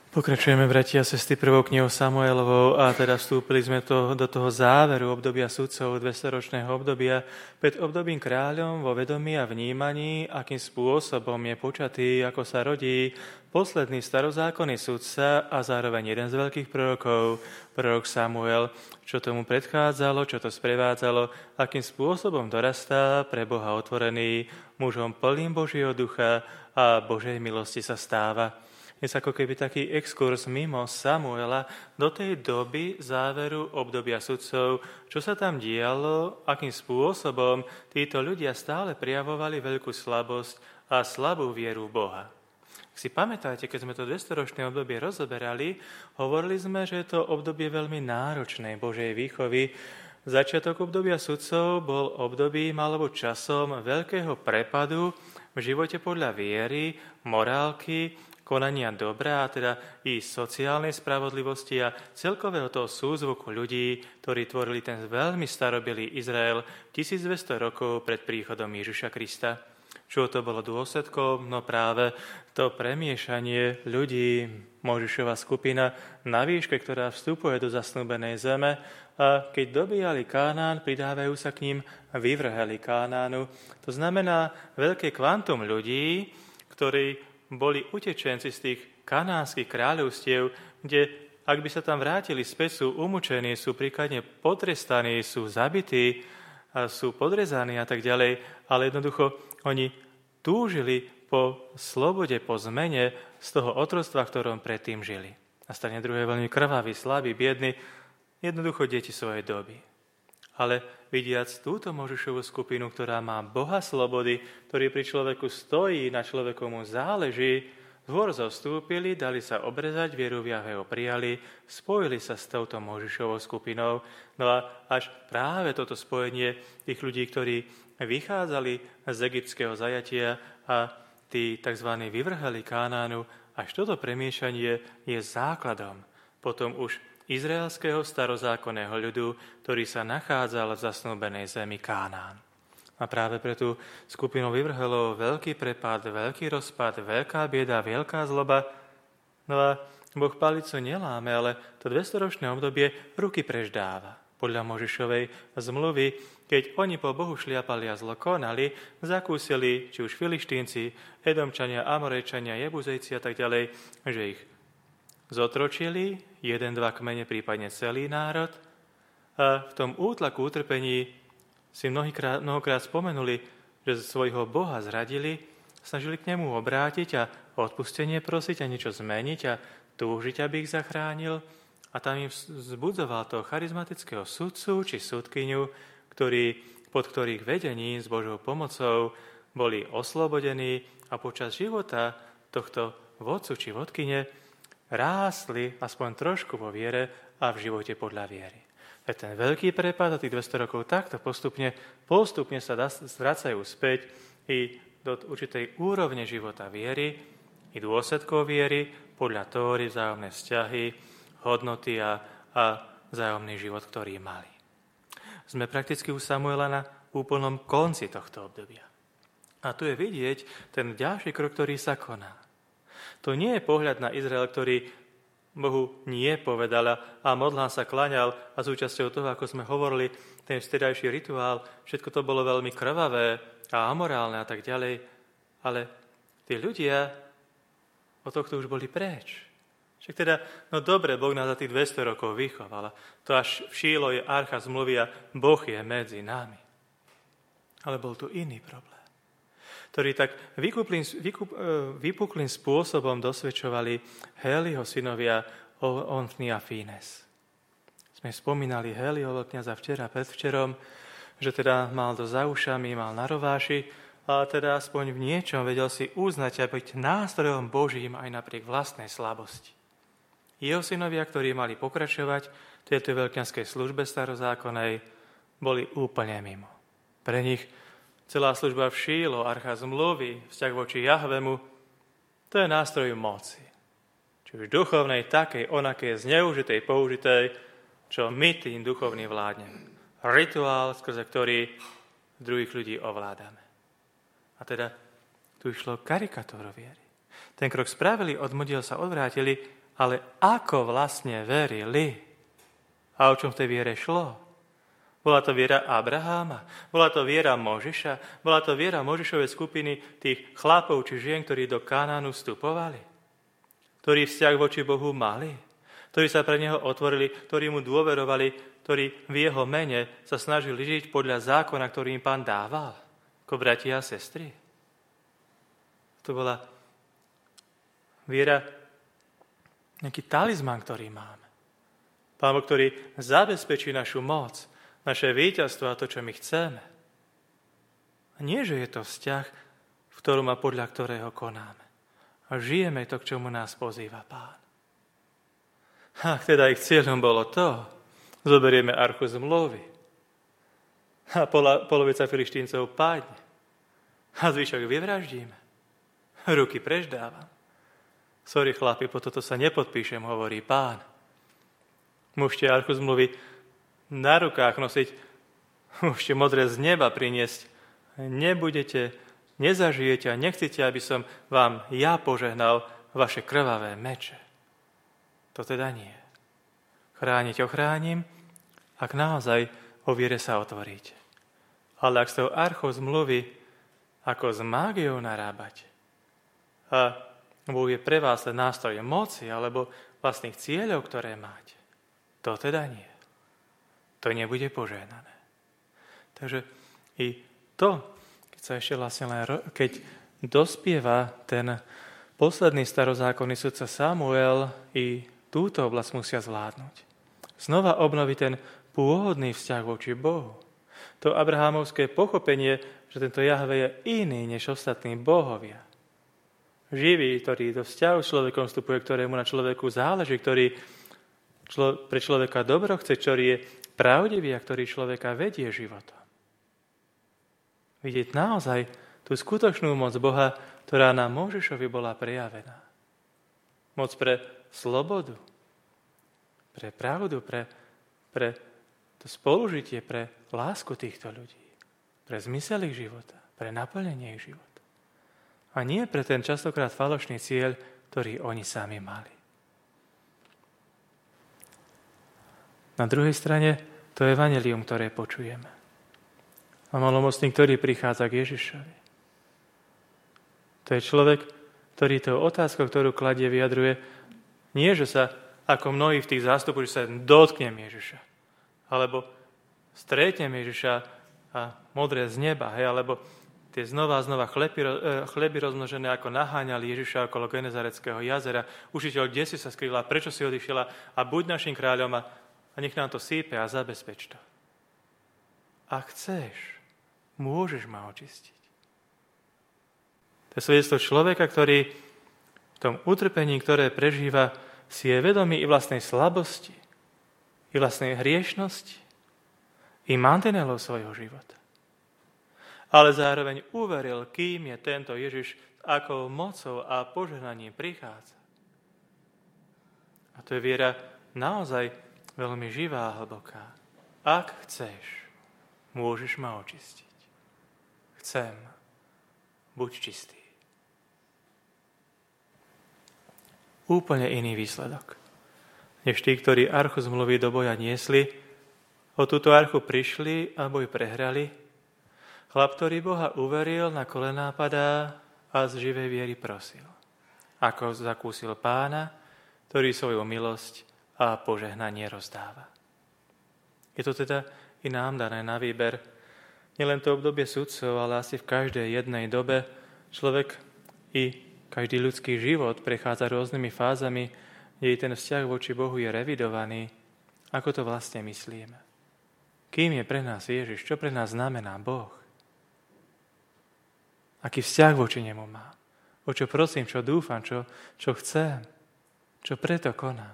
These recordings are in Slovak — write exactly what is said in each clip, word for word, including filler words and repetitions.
Pokračujeme, bratia a sestry, prvou knihou Samuelovou a teda vstúpili sme to, do toho záveru obdobia sudcov, dvestoročného obdobia, pred obdobím kráľom vo vedomí a vnímaní, akým spôsobom je počatý, ako sa rodí posledný starozákonný sudca a zároveň jeden z veľkých prorokov, prorok Samuel, čo tomu predchádzalo, čo to sprevádzalo, akým spôsobom dorastá pre Boha otvorený, mužom plným Božieho ducha a Božej milosti sa stáva. Je ako keby taký exkurs mimo Samuela do tej doby záveru obdobia sudcov, čo sa tam dialo, akým spôsobom títo ľudia stále prijavovali veľkú slabosť a slabú vieru v Boha. Ak si pamätáte, keď sme to dvestoročné obdobie rozoberali, hovorili sme, že je to obdobie veľmi náročnej Božej výchovy. Začiatok obdobia sudcov bol obdobím alebo časom veľkého prepadu v živote podľa viery, morálky, konania dobrá, a teda i sociálnej spravodlivosti a celkového toho súzvuku ľudí, ktorí tvorili ten veľmi starobilý Izrael tisícdvesto rokov pred príchodom Ježiša Krista. Čo to bolo dôsledkom? No práve to premiešanie ľudí, Mojžišova skupina na výške, ktorá vstupuje do zasnúbenej zeme, a keď dobíjali Kánán, pridávajú sa k ním vyvrheli Kánánu. To znamená veľké kvantum ľudí, ktorí boli utečenci z tých kanánskych kráľovstiev, kde ak by sa tam vrátili späť, sú umúčení, sú príkladne potrestaní, sú zabití, a sú podrezaní a tak ďalej, ale jednoducho oni túžili po slobode, po zmene z toho otroctva, v ktorom predtým žili. Na strane druhej veľmi krvavý, slabý, biedný, jednoducho deti svojej doby. Ale vidiac túto Mojžišovú skupinu, ktorá má Boha slobody, ktorý pri človeku stojí, na človeku mu záleží, dvor zostúpili, dali sa obrezať, vieru v Jahveho prijali, spojili sa s touto Mojžišovou skupinou. No a až práve toto spojenie tých ľudí, ktorí vychádzali z egyptského zajatia a tí tzv. Vyvrheli Kánánu, až toto premiešanie je základom potom už izraelského starozákonného ľudu, ktorý sa nachádzal v zasnúbenej zemi Kánán. A práve pre tú skupinu vyvrhelov veľký prepad, veľký rozpad, veľká bieda, veľká zloba. No a Boh palicu neláme, ale to dvestoročné obdobie ruky preždáva. Podľa Mojžišovej zmluvy, keď oni po Bohu šliapali a zlo konali, zakúsili, či už Filištínci, Edomčania, Amorejčania, Jebuzejci a tak ďalej, že ich zotročili, jeden, dva kmene, prípadne celý národ. A v tom útlaku, utrpení si mnohokrát, mnohokrát spomenuli, že svojho Boha zradili, snažili k nemu obrátiť a odpustenie prosiť a niečo zmeniť a túžiť, aby ich zachránil. A tam im vzbudzoval toho charizmatického sudcu či sudkyňu, ktorí, pod ktorých vedení s Božou pomocou boli oslobodení a počas života tohto vodcu či vodkyne rástli aspoň trošku vo viere a v živote podľa viery. A ten veľký prepad a tých dvesto rokov takto postupne, postupne sa vracajú späť i do určitej úrovne života viery, i dôsledkov viery, podľa Tóry, vzájomné vzťahy, hodnoty a, a vzájomný život, ktorý mali. Sme prakticky u Samuela na úplnom konci tohto obdobia. A tu je vidieť ten ďalší krok, ktorý sa koná. To nie je pohľad na Izrael, ktorý Bohu nie povedala a modlán sa klaňal a súčasťou toho, ako sme hovorili, ten vtedajší rituál, všetko to bolo veľmi krvavé a amorálne a tak ďalej, ale tí ľudia od tohto už boli preč. Však teda, no dobre, Boh nás za tých dvesto rokov vychoval, to až v Šílo je archa zmluvy a Boh je medzi nami. Ale bol tu iný problém, ktorí tak vypuklým, vykup, vypuklým spôsobom dosvedčovali Héliho synovia Ofni a Fínes. Sme spomínali Héliho kňaza včera, predvčerom, že teda mal to za ušami, mal na rováši, a teda aspoň v niečom vedel si uznať a byť nástrojom Božím aj napriek vlastnej slabosti. Jeho synovia, ktorí mali pokračovať v tejto veľkňazskej službe starozákonnej, boli úplne mimo. Pre nich celá služba v Šílo, archa zmluvy, vzťah voči Jahvemu, to je nástroj moci. Či už duchovnej, takej, onakej, zneužitej, použitej, čo my tým duchovným vládneme. Rituál, skrze ktorý druhých ľudí ovládame. A teda tu išlo karikatúru viery. Ten krok spravili, od modiel sa odvrátili Ale ako vlastne verili? A o čom v tej viere šlo? Bola to viera Abraháma, bola to viera Možiša, bola to viera Možišovej skupiny tých chlapov či žien, ktorí do Kanánu vstupovali, ktorí vzťah voči Bohu mali, ktorí sa pre neho otvorili, ktorí mu dôverovali, ktorí v jeho mene sa snažili žiť podľa zákona, ktorý im Pán dával, ako bratia a sestry. To bola viera, nejaký talizman, ktorý máme. Pán Boh, ktorý zabezpečí našu moc, naše víťazstvo a to, čo my chceme. A nie, že je to vzťah, v ktorom a podľa ktorého konáme. A žijeme to, k čomu nás pozýva Pán. Ak teda ich cieľom bolo to, zoberieme archu zmluvy a pola, polovica Filištíncov padne a zvyšok vyvraždíme. Ruky preždávam. Sorry, chlapi, po toto sa nepodpíšem, hovorí Pán. Môžete archu zmluvy na rukách nosiť, môžete modré z neba priniesť. Nebudete, nezažijete a nechcete, aby som vám ja požehnal vaše krvavé meče. To teda nie. Chrániť ochránim, ak naozaj o viere sa otvoríte. Ale ak s tou archou zmluvy ako s mágiou narábate a Boh je pre vás len nástroj moci alebo vlastných cieľov, ktoré máte, to teda nie. To nebude požehnané. Takže i to, keď sa ešte vlastne len, keď dospieva ten posledný starozákonný sudca Samuel, i túto oblasť musia zvládnuť. Znova obnoviť ten pôvodný vzťah voči Bohu. To abrahámovské pochopenie, že tento Jahve je iný než ostatní bohovia. Živý, ktorý do vzťahu s človekom vstupuje, ktorému na človeku záleží, ktorý člo, pre človeka dobro chce, ktorý je pravdivý a ktorý človeka vedie životom. Vidieť naozaj tú skutočnú moc Boha, ktorá na Mojžišovi bola prejavená. Moc pre slobodu, pre pravdu, pre, pre to spolužitie, pre lásku týchto ľudí, pre zmysel ich života, pre naplnenie ich života. A nie pre ten častokrát falošný cieľ, ktorý oni sami mali. Na druhej strane to evanjelium, ktoré počujeme. A malomocný, ktorý prichádza k Ježišovi. To je človek, ktorý tou otázkou, ktorú kladie, vyjadruje, nie, že sa, ako mnohí v tých zástupoch, že sa dotknem Ježiša, alebo stretnem Ježiša a modré z neba, hej, alebo tie znova a znova chleby, chleby rozmnožené, ako naháňali Ježiša okolo Genezareckého jazera. Učiteľ, kde si sa skrýla, prečo si odišiela a buď našim kráľom a, a nech nám to sípe a zabezpeč to. Ak chceš, môžeš ma očistiť. To je svedectvo človeka, ktorý v tom utrpení, ktoré prežíva, si je vedomý i vlastnej slabosti, i vlastnej hriešnosti, i mantinelov svojho života. Ale zároveň uveril, kým je tento Ježiš, akou mocou a požehnaním prichádza. A to je viera naozaj veľmi živá a hlboká. Ak chceš, môžeš ma očistiť. Chcem, buď čistý. Úplne iný výsledok, než tí, ktorí archu zmluvy do boja niesli, o túto archu prišli a boj prehrali. Chlap, ktorý Boha uveril, na kolená padá a z živej viery prosil. Ako zakúsil Pána, ktorý svoju milosť a požehnanie rozdáva. Je to teda i nám dané na výber. Nielen to obdobie sudcov, ale asi v každej jednej dobe človek i každý ľudský život prechádza rôznymi fázami, kde ten vzťah voči Bohu je revidovaný. Ako to vlastne myslíme? Kým je pre nás Ježiš? Čo pre nás znamená Boh? Aký vzťah voči nemu má? O čo prosím, čo dúfam, čo, čo chcem, čo preto konám.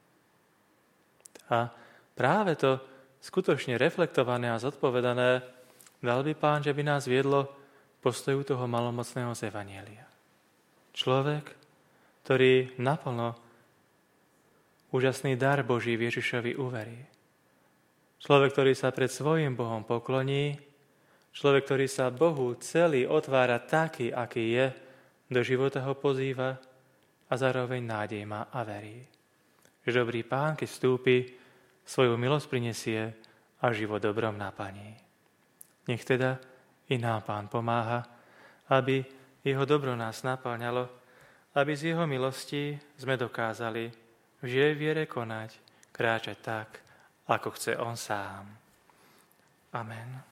A práve to skutočne reflektované a zodpovedané dal by Pán, že by nás viedlo postoju toho malomocného z evanjelia. Človek, ktorý naplno úžasný dar Boží v Ježišovi uverí. Človek, ktorý sa pred svojím Bohom pokloní, človek, ktorý sa Bohu celý otvára taký, aký je, do života ho pozýva, a zároveň nádej má a verí, že dobrý Pán, keď vstúpi, svoju milosť prinesie a život dobrom naplní. Nech teda i nám Pán pomáha, aby jeho dobro nás naplňalo, aby z jeho milosti sme dokázali v živej viere konať, kráčať tak, ako chce on sám. Amen.